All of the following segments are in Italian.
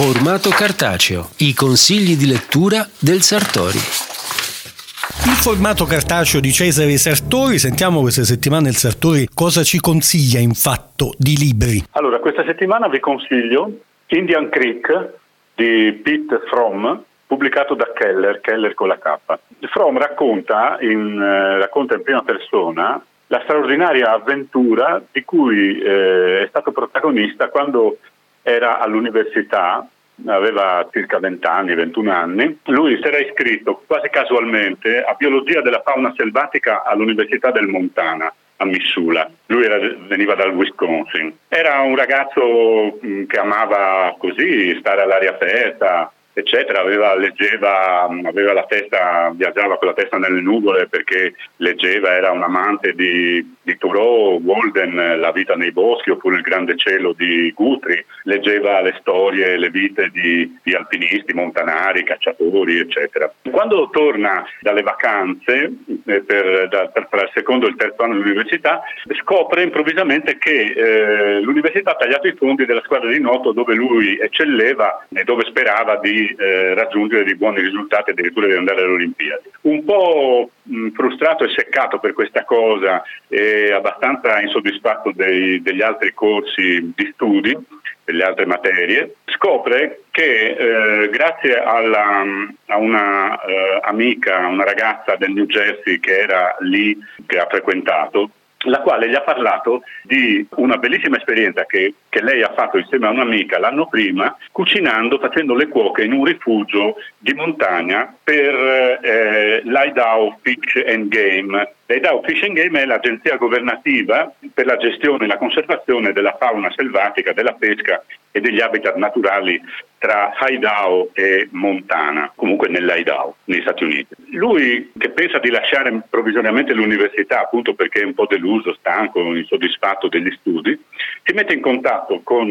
Formato cartaceo. I consigli di lettura del Sartori. Il formato cartaceo di Cesare Sartori. Sentiamo questa settimana il Sartori cosa ci consiglia in fatto di libri. Allora, questa settimana vi consiglio Indian Creek di Pete Fromm, pubblicato da Keller con la K. Fromm racconta in prima persona la straordinaria avventura di cui è stato protagonista quando era all'università, aveva circa 20 anni, 21 anni. Lui si era iscritto quasi casualmente a biologia della fauna selvatica all'Università del Montana a Missoula. Lui veniva dal Wisconsin. Era un ragazzo che amava così stare all'aria aperta, eccetera. Aveva la testa, viaggiava con la testa nelle nuvole perché leggeva, era un amante di Thoreau, Walden, La vita nei boschi, oppure Il grande cielo di Guthrie. Leggeva le storie, le vite di alpinisti, montanari, cacciatori, eccetera. Quando torna dalle vacanze tra il secondo e il terzo anno dell'università, scopre improvvisamente che l'università ha tagliato i fondi della squadra di nuoto dove lui eccelleva e dove sperava di raggiungere dei buoni risultati, addirittura di andare alle Olimpiadi. Un po' frustrato e seccato per questa cosa e abbastanza insoddisfatto degli altri corsi di studi, delle altre materie, scopre che grazie a una amica, una ragazza del New Jersey che era lì, che ha frequentato, la quale gli ha parlato di una bellissima esperienza che lei ha fatto insieme a un'amica l'anno prima, cucinando, facendo le cuoche in un rifugio di montagna per l'Idaho Fish and Game. L'Idaho Fish and Game è l'agenzia governativa per la gestione e la conservazione della fauna selvatica, della pesca e degli habitat naturali tra Idaho e Montana, comunque nell'Idaho, negli Stati Uniti. Lui, che pensa di lasciare provvisoriamente l'università, appunto perché è un po' deluso, stanco, insoddisfatto degli studi, si mette in contatto con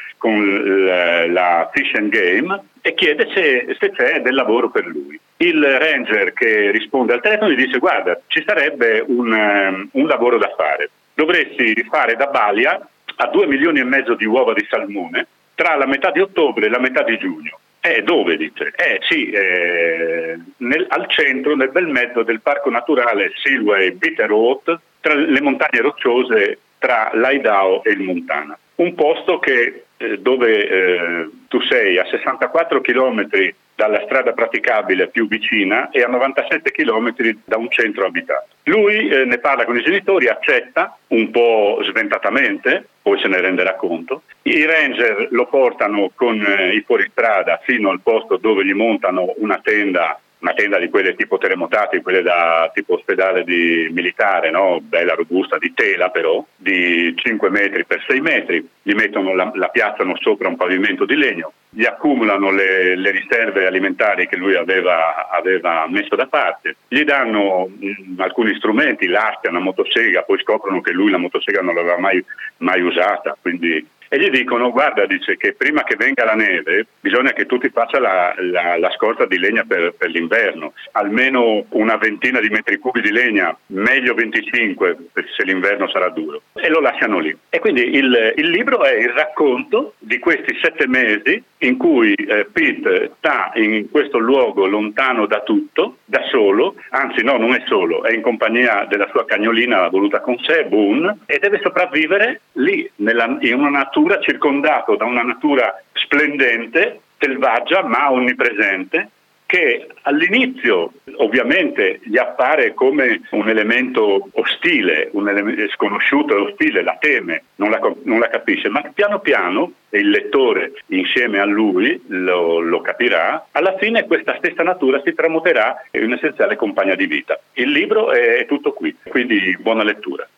la Fish and Game e chiede se c'è del lavoro per lui. Il ranger che risponde al telefono gli dice: guarda, ci sarebbe un lavoro da fare. Dovresti fare da balia a 2,5 milioni di uova di salmone tra la metà di ottobre e la metà di giugno. Dove? Dice. Al centro, nel bel mezzo del parco naturale Seaway Bitterroot, tra le montagne rocciose tra l'Idaho e il Montana. Un posto dove tu sei a 64 chilometri dalla strada praticabile più vicina e a 97 chilometri da un centro abitato. Lui ne parla con i genitori, accetta un po' sventatamente, poi se ne renderà conto. I ranger lo portano con i fuoristrada fino al posto dove gli montano una tenda di quelle tipo terremotati, quelle da tipo ospedale militare, no? Bella robusta, di tela però, di 5 metri per 6 metri, gli mettono la piazzano sopra un pavimento di legno, gli accumulano le riserve alimentari che lui aveva messo da parte, gli danno alcuni strumenti, l'ascia, una motosega, poi scoprono che lui la motosega non l'aveva mai usata, quindi. E gli dicono: guarda, dice che prima che venga la neve bisogna che tu ti faccia la scorta di legna per l'inverno, almeno una ventina di metri cubi di legna, meglio 25 se l'inverno sarà duro, e lo lasciano lì. E quindi il libro è il racconto di questi 7 mesi in cui Pete sta in questo luogo lontano da tutto, da solo, anzi no, non è solo, è in compagnia della sua cagnolina, l'ha voluta con sé, Boone, e deve sopravvivere lì, in una natura, circondato da una natura splendente, selvaggia ma onnipresente, che all'inizio ovviamente gli appare come un elemento ostile, un elemento sconosciuto e ostile, la teme, non la capisce, ma piano piano, e il lettore insieme a lui lo capirà, alla fine questa stessa natura si tramuterà in un'essenziale compagna di vita. Il libro è tutto qui, quindi buona lettura.